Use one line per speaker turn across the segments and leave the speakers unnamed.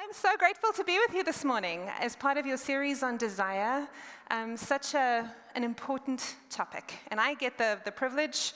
I'm so grateful to be with you this morning as part of your series on desire, such an important topic. And I get the privilege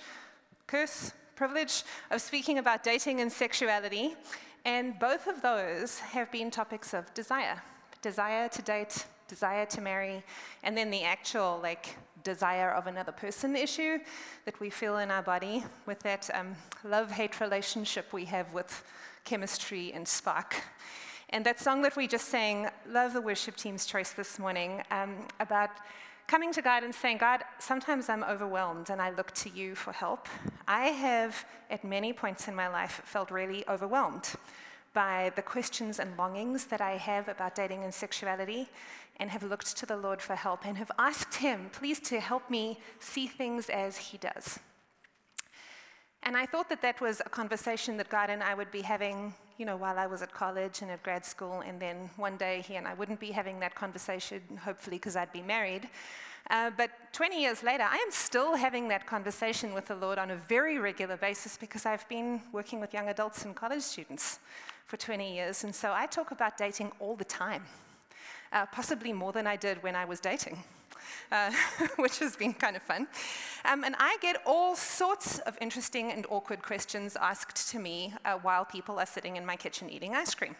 of speaking about dating and sexuality, and both of those have been topics of desire. Desire to date, desire to marry, and then the actual desire of another person issue that we feel in our body with that love-hate relationship we have with chemistry and spark. And that song that we just sang, love the worship team's choice this morning, about coming to God and saying, God, sometimes I'm overwhelmed and I look to you for help. I have, at many points in my life, felt really overwhelmed by the questions and longings that I have about dating and sexuality, and have looked to the Lord for help and have asked him, please, to help me see things as he does. And I thought that was a conversation that God and I would be having, while I was at college and at grad school, and then one day he and I wouldn't be having that conversation, hopefully because I'd be married. But 20 years later, I am still having that conversation with the Lord on a very regular basis because I've been working with young adults and college students for 20 years. And so I talk about dating all the time, possibly more than I did when I was dating. Which has been kind of fun. And I get all sorts of interesting and awkward questions asked to me while people are sitting in my kitchen eating ice cream.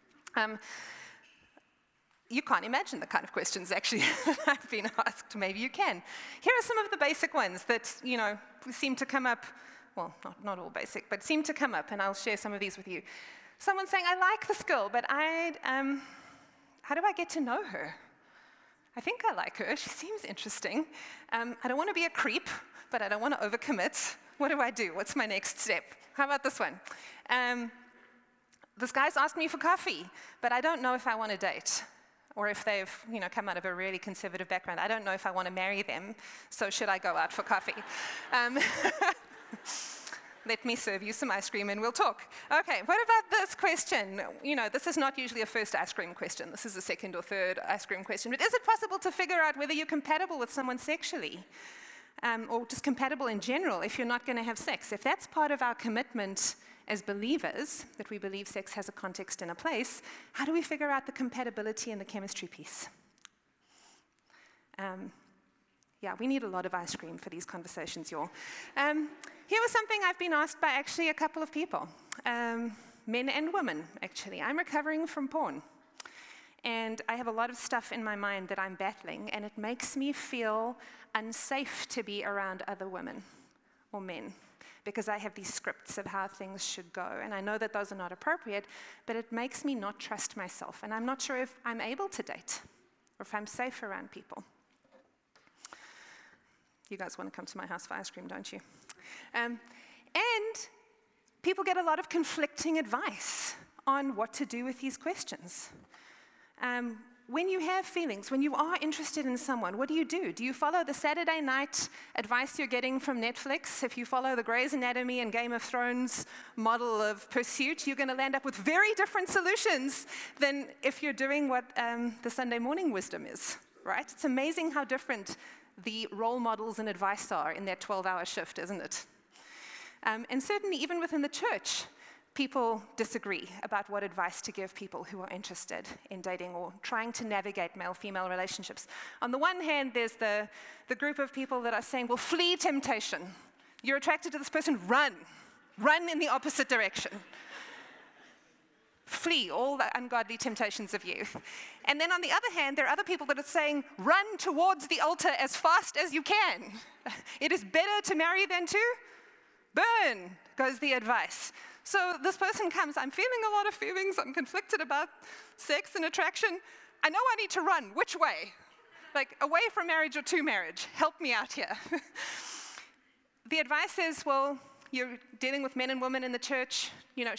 You can't imagine the kind of questions, actually, that I've been asked. Maybe you can. Here are some of the basic ones that, seem to come up. Well, not all basic, but seem to come up, and I'll share some of these with you. Someone saying, I like this girl, but how do I get to know her? I think I like her. She seems interesting. I don't want to be a creep, but I don't want to overcommit. What do I do? What's my next step? How about this one? This guy's asked me for coffee, but I don't know if I want to date, or if they've come out of a really conservative background. I don't know if I want to marry them, so should I go out for coffee? Let me serve you some ice cream and we'll talk. Okay, what about this question? This is not usually a first ice cream question. This is a second or third ice cream question. But is it possible to figure out whether you're compatible with someone sexually? Or just compatible in general if you're not going to have sex? If that's part of our commitment as believers, that we believe sex has a context and a place, how do we figure out the compatibility and the chemistry piece? Yeah, we need a lot of ice cream for these conversations, y'all. Here was something I've been asked by actually a couple of people, men and women, actually. I'm recovering from porn, and I have a lot of stuff in my mind that I'm battling, and it makes me feel unsafe to be around other women or men, because I have these scripts of how things should go, and I know that those are not appropriate, but it makes me not trust myself, and I'm not sure if I'm able to date, or if I'm safe around people. You guys want to come to my house for ice cream, don't you? And people get a lot of conflicting advice on what to do with these questions. When you have feelings, when you are interested in someone, what do? Do you follow the Saturday night advice you're getting from Netflix? If you follow the Grey's Anatomy and Game of Thrones model of pursuit, you're going to land up with very different solutions than if you're doing what the Sunday morning wisdom is, right? It's amazing how different the role models and advice are in that 12-hour shift, isn't it? And certainly, even within the church, people disagree about what advice to give people who are interested in dating or trying to navigate male-female relationships. On the one hand, there's the group of people that are saying, well, flee temptation. You're attracted to this person, run. Run in the opposite direction. Flee all the ungodly temptations of youth. And then on the other hand, there are other people that are saying, run towards the altar as fast as you can. It is better to marry than to burn, goes the advice. So this person comes, I'm feeling a lot of feelings, I'm conflicted about sex and attraction. I know I need to run. Which way? Away from marriage or to marriage? Help me out here. The advice is, well, you're dealing with men and women in the church.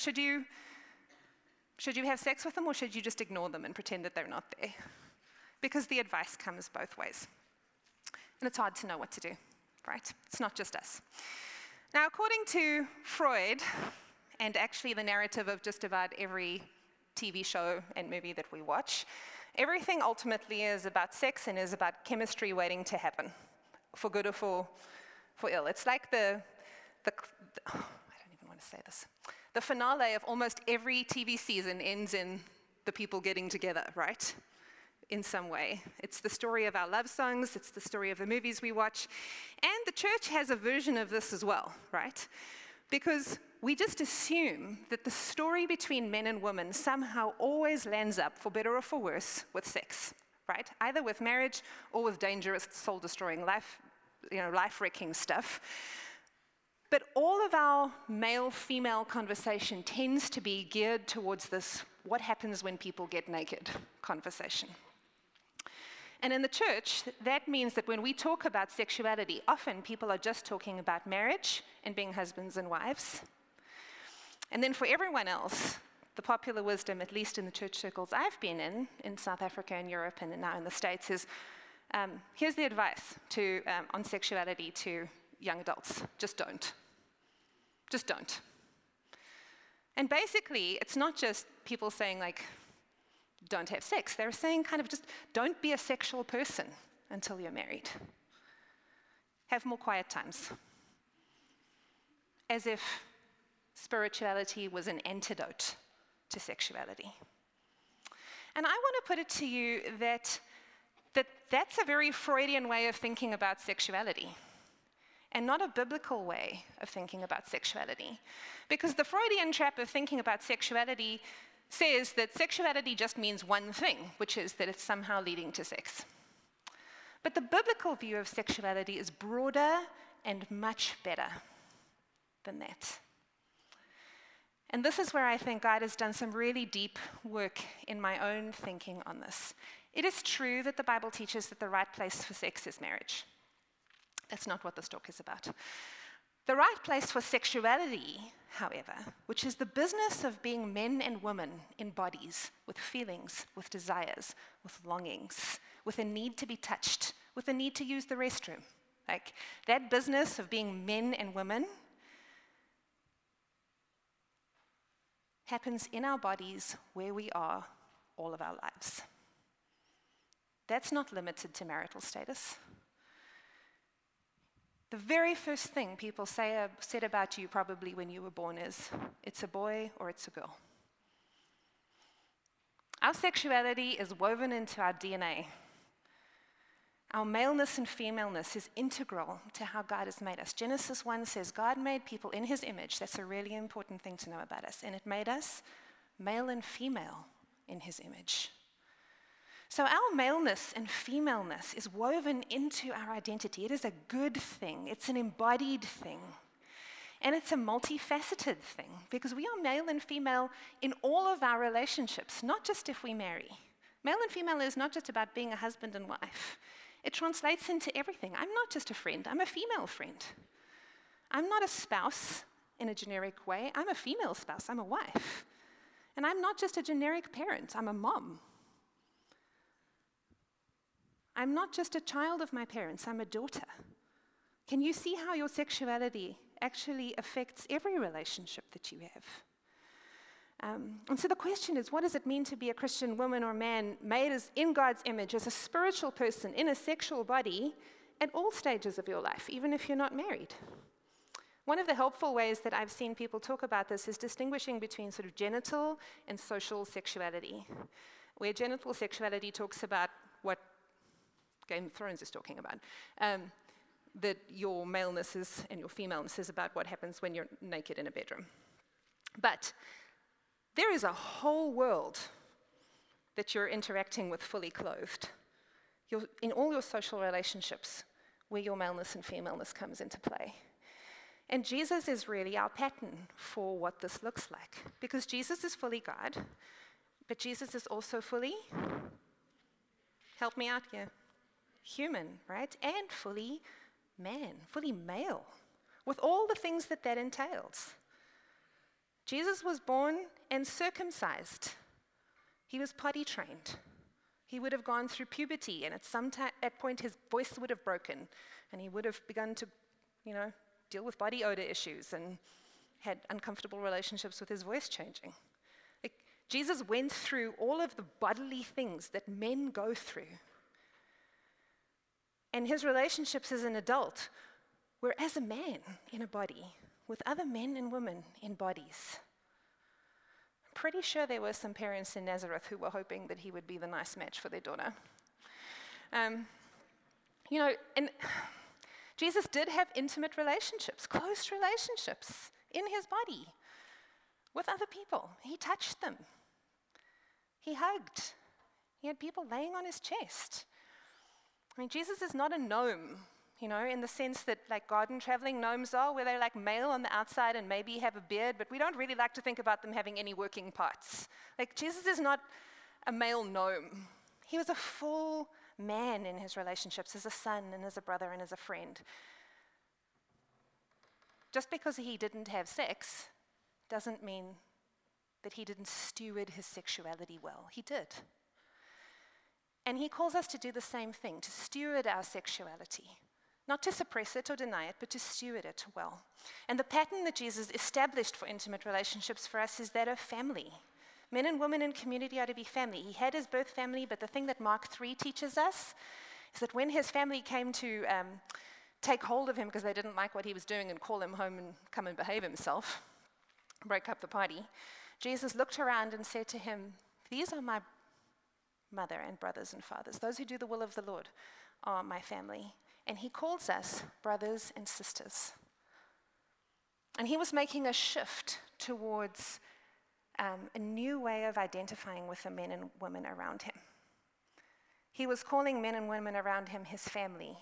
Should you have sex with them, or should you just ignore them and pretend that they're not there? Because the advice comes both ways. And it's hard to know what to do, right? It's not just us. Now, according to Freud, and actually the narrative of just about every TV show and movie that we watch, everything ultimately is about sex and is about chemistry waiting to happen, for good or for ill. It's like I don't even want to say this. The finale of almost every TV season ends in the the people getting together, right? In some way. It's the story of our love songs, it's the story of the movies we watch, and the church has a version of this as well, right? Because we just assume that the story between men and women somehow always lands up, for better or for worse, with sex, right? Either with marriage or with dangerous, soul-destroying, life-wrecking stuff. But all of our male-female conversation tends to be geared towards this what happens when people get naked conversation. And in the church, that means that when we talk about sexuality, often people are just talking about marriage and being husbands and wives. And then for everyone else, the popular wisdom, at least in the church circles I've been in South Africa and Europe and now in the States, is here's the advice on sexuality to young adults. Just don't. Just don't. And basically, it's not just people saying, like, don't have sex. They're saying kind of just don't be a sexual person until you're married. Have more quiet times. As if spirituality was an antidote to sexuality. And I want to put it to you that's a very Freudian way of thinking about sexuality, and not a biblical way of thinking about sexuality. Because the Freudian trap of thinking about sexuality says that sexuality just means one thing, which is that it's somehow leading to sex. But the biblical view of sexuality is broader and much better than that. And this is where I think God has done some really deep work in my own thinking on this. It is true that the Bible teaches that the right place for sex is marriage. That's not what this talk is about. The right place for sexuality, however, which is the business of being men and women in bodies, with feelings, with desires, with longings, with a need to be touched, with a need to use the restroom. Like, that business of being men and women happens in our bodies where we are all of our lives. That's not limited to marital status. The very first thing people said about you probably when you were born is, it's a boy or it's a girl. Our sexuality is woven into our DNA. Our maleness and femaleness is integral to how God has made us. Genesis 1 says God made people in his image. That's a really important thing to know about us. And it made us male and female in his image. So our maleness and femaleness is woven into our identity. It is a good thing. It's an embodied thing. And it's a multifaceted thing, because we are male and female in all of our relationships, not just if we marry. Male and female is not just about being a husband and wife. It translates into everything. I'm not just a friend, I'm a female friend. I'm not a spouse in a generic way. I'm a female spouse, I'm a wife. And I'm not just a generic parent, I'm a mom. I'm not just a child of my parents, I'm a daughter. Can you see how your sexuality actually affects every relationship that you have? And so the question is, what does it mean to be a Christian woman or man made as in God's image, as a spiritual person in a sexual body at all stages of your life, even if you're not married? One of the helpful ways that I've seen people talk about this is distinguishing between sort of genital and social sexuality, where genital sexuality talks about what Game of Thrones is talking about, that your maleness is and your femaleness is about what happens when you're naked in a bedroom. But there is a whole world that you're interacting with fully clothed. In all your social relationships, where your maleness and femaleness comes into play. And Jesus is really our pattern for what this looks like. Because Jesus is fully God, but Jesus is also fully, help me out here, human, right? And fully man, fully male, with all the things that entails. Jesus was born and circumcised. He was potty trained. He would have gone through puberty, and at point his voice would have broken, and he would have begun to, deal with body odor issues and had uncomfortable relationships with his voice changing. Jesus went through all of the bodily things that men go through. And his relationships as an adult were as a man in a body with other men and women in bodies. Pretty sure there were some parents in Nazareth who were hoping that he would be the nice match for their daughter. And Jesus did have intimate relationships, close relationships in his body with other people. He touched them. He hugged. He had people laying on his chest. I mean, Jesus is not a gnome, in the sense that like garden traveling gnomes are, where they're like male on the outside and maybe have a beard, but we don't really like to think about them having any working parts. Like, Jesus is not a male gnome. He was a full man in his relationships, as a son and as a brother and as a friend. Just because he didn't have sex doesn't mean that he didn't steward his sexuality well. He did. And he calls us to do the same thing, to steward our sexuality. Not to suppress it or deny it, but to steward it well. And the pattern that Jesus established for intimate relationships for us is that of family. Men and women in community are to be family. He had his birth family, but the thing that Mark 3 teaches us is that when his family came to take hold of him because they didn't like what he was doing and call him home and come and behave himself, break up the party, Jesus looked around and said to him, "These are my mother and brothers and fathers. Those who do the will of the Lord are my family." And he calls us brothers and sisters. And he was making a shift towards a new way of identifying with the men and women around him. He was calling men and women around him his family.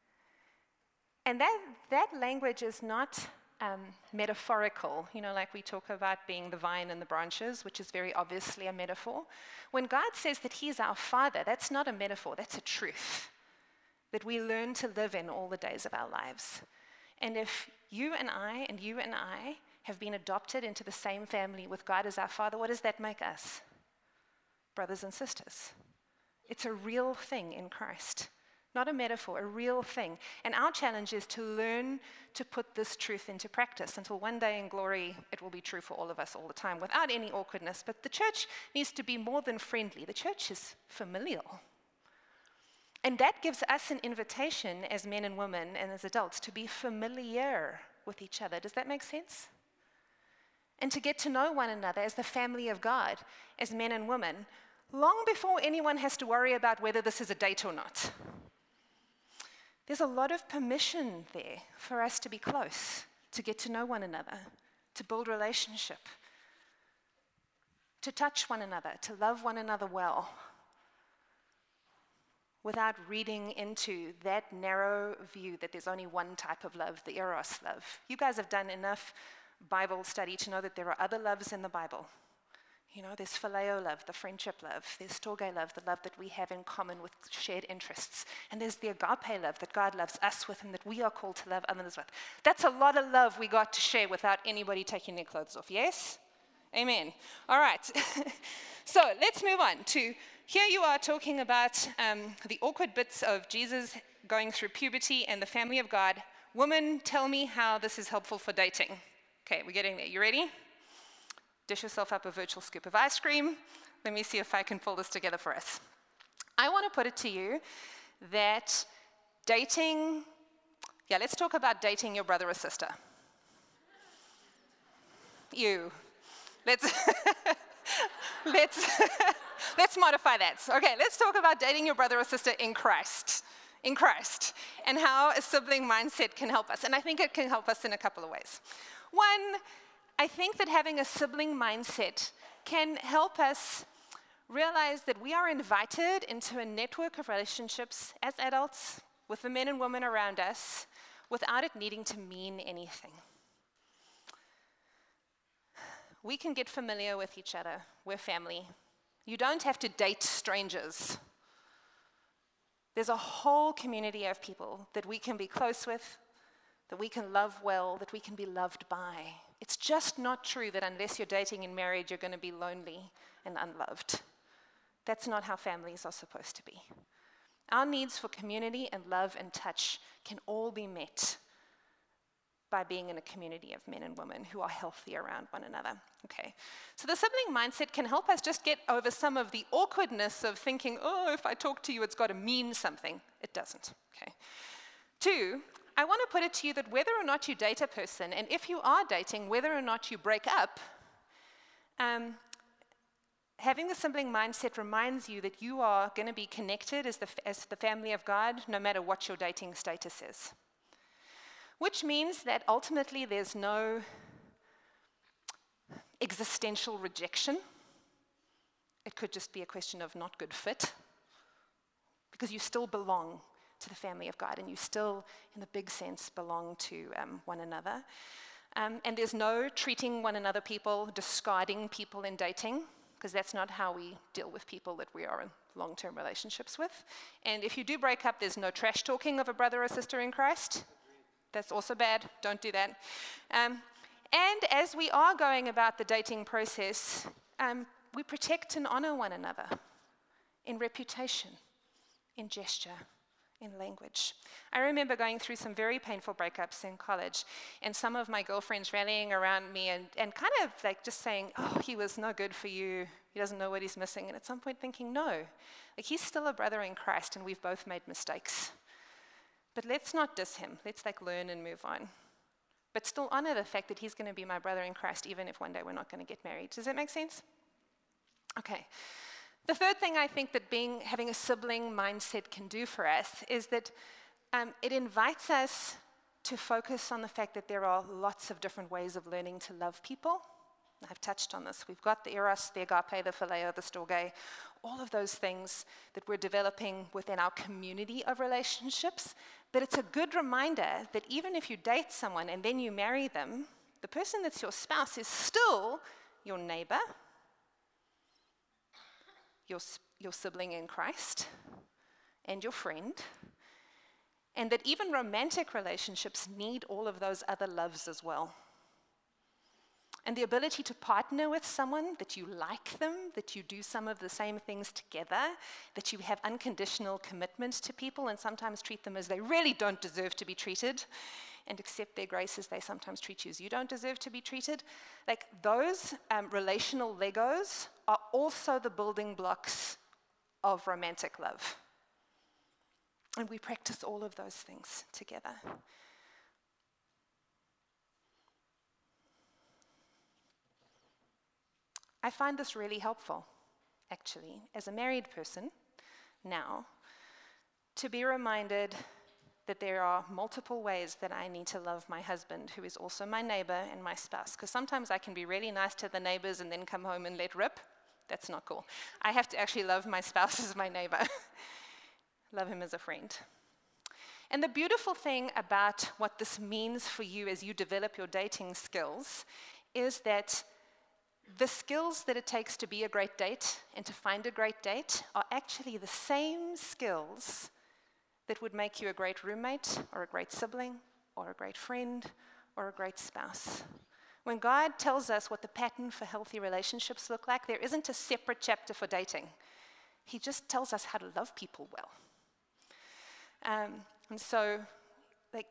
And that language is not metaphorical, like we talk about being the vine and the branches, which is very obviously a metaphor. When God says that he's our Father, that's not a metaphor, that's a truth that we learn to live in all the days of our lives. And if you and I have been adopted into the same family with God as our Father, what does that make us? Brothers and sisters. It's a real thing in Christ. Not a metaphor, a real thing. And our challenge is to learn to put this truth into practice until one day in glory it will be true for all of us all the time without any awkwardness. But the church needs to be more than friendly. The church is familial. And that gives us an invitation as men and women and as adults to be familiar with each other. Does that make sense? And to get to know one another as the family of God, as men and women, long before anyone has to worry about whether this is a date or not. There's a lot of permission there for us to be close, to get to know one another, to build relationship, to touch one another, to love one another well, without reading into that narrow view that there's only one type of love, the eros love. You guys have done enough Bible study to know that there are other loves in the Bible. There's phileo love, the friendship love. There's storge love, the love that we have in common with shared interests. And there's the agape love that God loves us with and that we are called to love others with. That's a lot of love we got to share without anybody taking their clothes off, yes? Amen. All right. So let's move on to, here you are talking about the awkward bits of Jesus going through puberty and the family of God. Woman, tell me how this is helpful for dating. Okay, we're getting there. You ready? Dish yourself up a virtual scoop of ice cream. Let me see if I can pull this together for us. I want to put it to you that dating, let's talk about dating your brother or sister. Let's modify that. Okay, let's talk about dating your brother or sister in Christ, and how a sibling mindset can help us. And I think it can help us in a couple of ways. One, I think that having a sibling mindset can help us realize that we are invited into a network of relationships as adults with the men and women around us without it needing to mean anything. We can get familiar with each other. We're family. You don't have to date strangers. There's a whole community of people that we can be close with, that we can love well, that we can be loved by. It's just not true that unless you're dating in marriage, you're going to be lonely and unloved. That's not how families are supposed to be. Our needs for community and love and touch can all be met by being in a community of men and women who are healthy around one another. Okay, so the sibling mindset can help us just get over some of the awkwardness of thinking, oh, if I talk to you, it's got to mean something. It doesn't, okay. Two, I want to put it to you that whether or not you date a person, and if you are dating, whether or not you break up, having the sibling mindset reminds you that you are going to be connected as the family of God, no matter what your dating status is. Which means that ultimately there's no existential rejection. It could just be a question of not good fit, because you still belong to the family of God, and you still, in the big sense, belong to one another. And there's no treating one another people, discarding people in dating, because that's not how we deal with people that we are in long-term relationships with. And if you do break up, there's no trash talking of a brother or sister in Christ. That's also bad. Don't do that. And as we are going about the dating process, we protect and honor one another in reputation, in gesture, in language. I remember going through some very painful breakups in college, and some of my girlfriends rallying around me and kind of like just saying, oh, he was no good for you, he doesn't know what he's missing. And at some point thinking, no, like he's still a brother in Christ and we've both made mistakes. But let's not diss him, let's like learn and move on. But still honor the fact that he's going to be my brother in Christ, even if one day we're not going to get married. Does that make sense? Okay. The third thing I think that having a sibling mindset can do for us is that it invites us to focus on the fact that there are lots of different ways of learning to love people. I've touched on this. We've got the eros, the agape, the phileo, the storge, all of those things that we're developing within our community of relationships. But it's a good reminder that even if you date someone and then you marry them, the person that's your spouse is still your neighbor, your sibling in Christ, and your friend, and that even romantic relationships need all of those other loves as well. And the ability to partner with someone, that you like them, that you do some of the same things together, that you have unconditional commitment to people and sometimes treat them as they really don't deserve to be treated, and accept their grace as they sometimes treat you as you don't deserve to be treated. Like those relational Legos are also the building blocks of romantic love. And we practice all of those things together. I find this really helpful, actually, as a married person now, to be reminded that there are multiple ways that I need to love my husband, who is also my neighbor and my spouse. Because sometimes I can be really nice to the neighbors and then come home and let rip. That's not cool. I have to actually love my spouse as my neighbor. Love him as a friend. And the beautiful thing about what this means for you as you develop your dating skills is that the skills that it takes to be a great date and to find a great date are actually the same skills that would make you a great roommate or a great sibling or a great friend or a great spouse. When God tells us what the pattern for healthy relationships look like, there isn't a separate chapter for dating. He just tells us how to love people well. And so, like,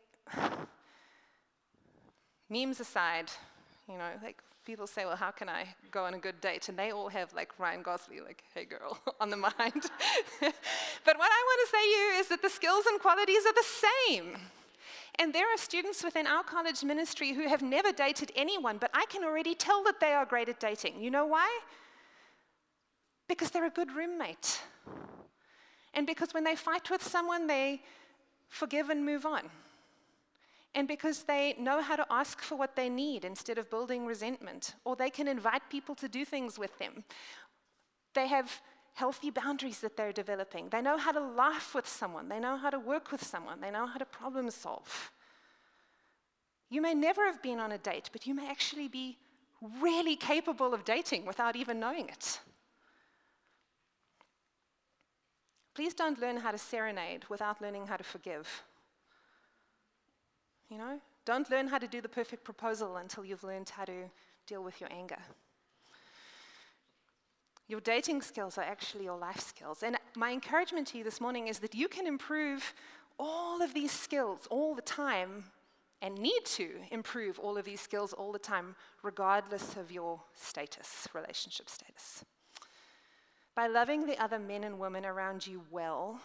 memes aside, you know, like, people say, well, how can I go on a good date? And they all have, like, Ryan Gosling, like, hey, girl, on the mind. But what I want to say to you is that the skills and qualities are the same. And there are students within our college ministry who have never dated anyone, but I can already tell that they are great at dating. You know why? Because they're a good roommate. And because when they fight with someone, they forgive and move on. And because they know how to ask for what they need instead of building resentment, or they can invite people to do things with them. They have healthy boundaries that they're developing. They know how to laugh with someone. They know how to work with someone. They know how to problem solve. You may never have been on a date, but you may actually be really capable of dating without even knowing it. Please don't learn how to serenade without learning how to forgive. You know, don't learn how to do the perfect proposal until you've learned how to deal with your anger. Your dating skills are actually your life skills. And my encouragement to you this morning is that you can improve all of these skills all the time and need to improve all of these skills all the time, regardless of your status, relationship status. By loving the other men and women around you well,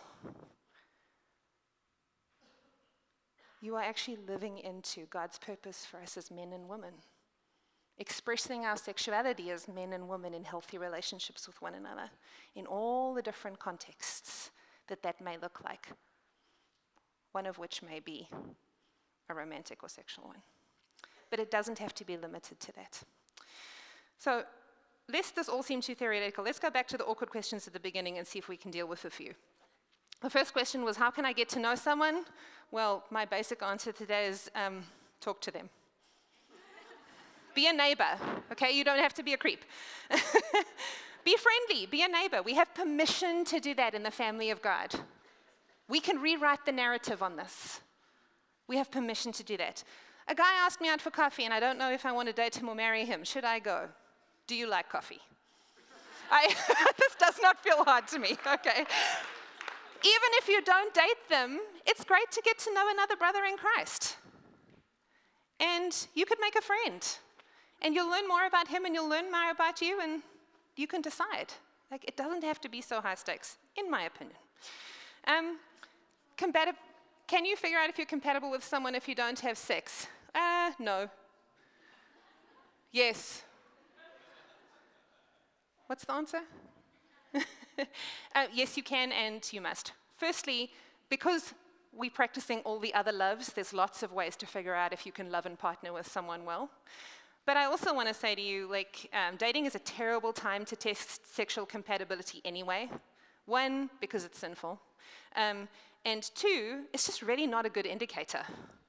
you are actually living into God's purpose for us as men and women. expressing our sexuality as men and women in healthy relationships with one another, in all the different contexts that may look like, one of which may be a romantic or sexual one. But it doesn't have to be limited to that. So, lest this all seem too theoretical, let's go back to the awkward questions at the beginning and see if we can deal with a few. The first question was, how can I get to know someone? Well, my basic answer today is talk to them. Be a neighbor, okay? You don't have to be a creep. Be friendly, be a neighbor. We have permission to do that in the family of God. We can rewrite the narrative on this. We have permission to do that. A guy asked me out for coffee, and I don't know if I want to date him or marry him. Should I go? Do you like coffee? This does not feel hard to me, okay? Even if you don't date them, it's great to get to know another brother in Christ. And you could make a friend. And you'll learn more about him, and you'll learn more about you, and you can decide. Like, it doesn't have to be so high stakes, in my opinion. Can you figure out if you're compatible with someone if you don't have sex? No. Yes. What's the answer? Yes, you can, and you must. Firstly, because we're practicing all the other loves, there's lots of ways to figure out if you can love and partner with someone well. But I also want to say to you, dating is a terrible time to test sexual compatibility anyway. One, because it's sinful. And two, it's just really not a good indicator.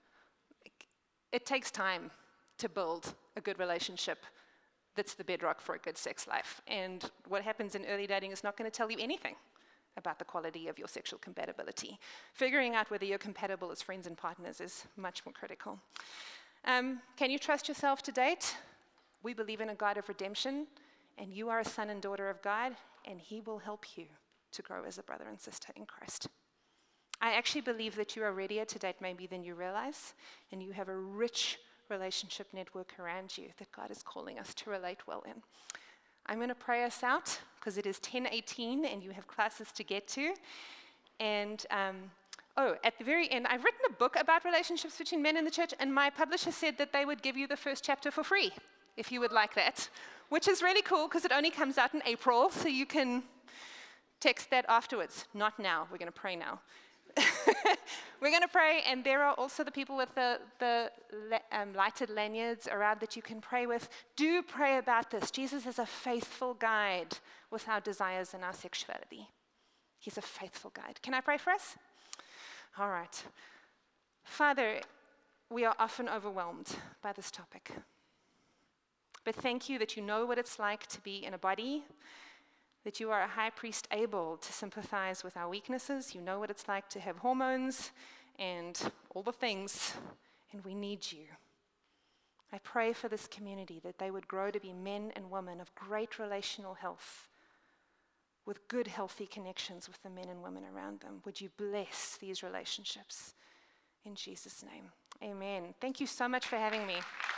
It takes time to build a good relationship that's the bedrock for a good sex life. And what happens in early dating is not going to tell you anything about the quality of your sexual compatibility. Figuring out whether you're compatible as friends and partners is much more critical. Can you trust yourself to date? We believe in a God of redemption, and you are a son and daughter of God, and he will help you to grow as a brother and sister in Christ. I actually believe that you are readier to date maybe than you realize, and you have a rich relationship network around you that God is calling us to relate well in. I'm going to pray us out because it is 10:18 and you have classes to get to. And at the very end, I've written a book about relationships between men in the church, and my publisher said that they would give you the first chapter for free if you would like that, which is really cool because it only comes out in April, so you can text that afterwards. Not now. We're going to pray now. We're going to pray, and there are also the people with the lighted lanyards around that you can pray with. Do pray about this. Jesus is a faithful guide with our desires and our sexuality. He's a faithful guide. Can I pray for us? All right. Father, we are often overwhelmed by this topic. But thank you that you know what it's like to be in a body, that you are a high priest able to sympathize with our weaknesses. You know what it's like to have hormones and all the things, and we need you. I pray for this community that they would grow to be men and women of great relational health, with good, healthy connections with the men and women around them. Would you bless these relationships? In Jesus' name, amen. Thank you so much for having me.